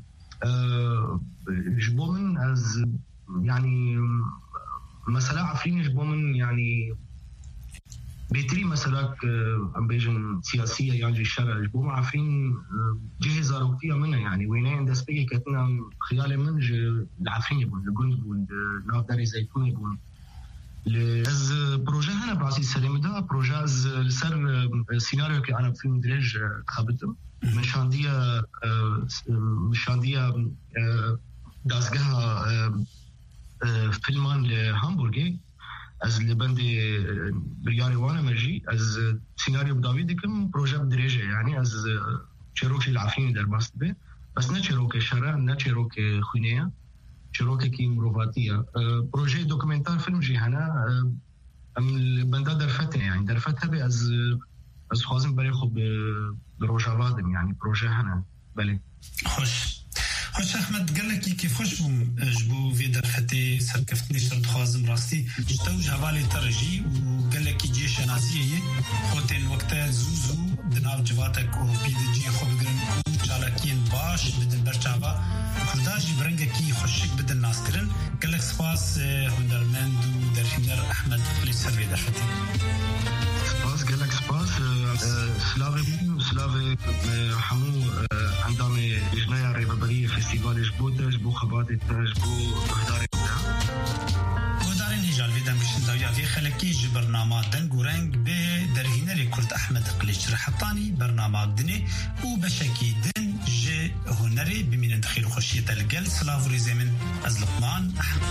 جبومن از يعني مثلا عفرين جبومن يعني بيتري مثلا ام بيجن سياسيه يعني الشارع جبوم عفرين جهز روكتيه منها يعني وين داس بيجي كتنا خيال من العفرين يبون الجند والناف داري زيتون يبون از بروجه هنا براسي سليم ده بروجه از سر سيناريو كي انا فيلم دريج خبطته مشاندية مشاندية دازجها فيلمان لهامبورغ از لبندي برياري وانا مرجي از سيناريو بدافيد كم بروجي بدرجة يعني از شيروكي العفين در باست به بس نه شيروكي شرع نه شيروكي خونية شيروكي كي مروفاتية بروجي دوكومنتار فيلم جي هنا ام البندا درفتها يعني درفتها به از از خوازم برای خوب بروجاوادم يعني بروجه هنا بله خوش خوش احمد قال لك كيف خوش بوم جبو في درفتي سركفتني شرط خوازم راستي جتوج حوالي ترجي وقال لك جيش نازيه خوتين وقتها زوزو دناو جواتك اوروبي دجي خوب قرن جالكين باش بدن برچاوا كرداجي برنگكي خوشك بدن ناسكرن قال لك سپاس هنرمند ودرهنر احمد قليش سر درفتي سپاس قال لك سپاس سلاوي سلاوي حمو عندما جنايا ريبابرية فيستيفال جبوت جبو خباتي جبو بهداري ودارين هجال فيدا مشن داويا في خلقي جي برنامج دنگو رنگ به درهنري كرد احمد قليش رحطاني برنامج دني وبشكي دن جي هنري بمين دخيل خشية القل سلاو ريزي من أزلقمان أحمد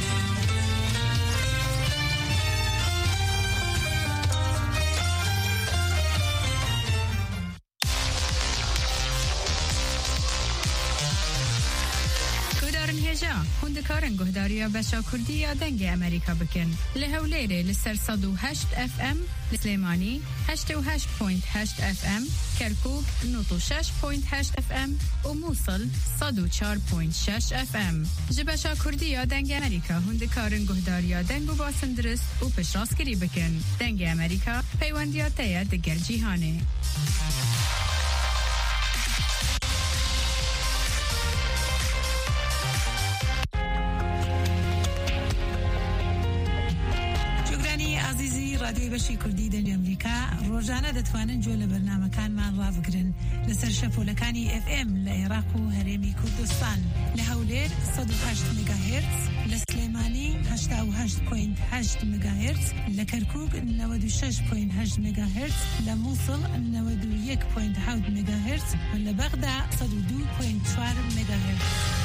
هندکارن گهداریا بچا کردی یا دنگ امریکا بکن لهولیره لسر صد و هشت اف ام لسلیمانی هشت و هشت پوینت هشت اف ام کرکوک نوت و شش پوینت هشت اف ام و موصل صد و چار پوینت شش اف ام جه بچا کردی یا دنگ امریکا هندکارن گهداریا دنگ و باسن درست و پشراسکری بکن دنگ امریکا پیوندیا تیا دگر جیهانه رادیوی بەشی کوردی دەنگ ئەمریکا ڕۆژانە دەتوانن جۆ لە بەرنامەکانمان ڕابگرن لەسەر شەپۆلەکانی ئف ئێم لە عێراق و هەرێمی کوردستان لە هەولێر سەد و هەشت مگاهێرتز لە سلێمانی هەشتا و هەشت پۆینت هەشت مگاهێرتز لە کەرکووک نەوەد و شەش پۆینت هەشت مگاهێرتز لە مووسڵ نەوەد و یەک پۆینت حەوت مگاهێرتز و لە بەغدا سەد و دوو پۆینت چوار مگاهێرتز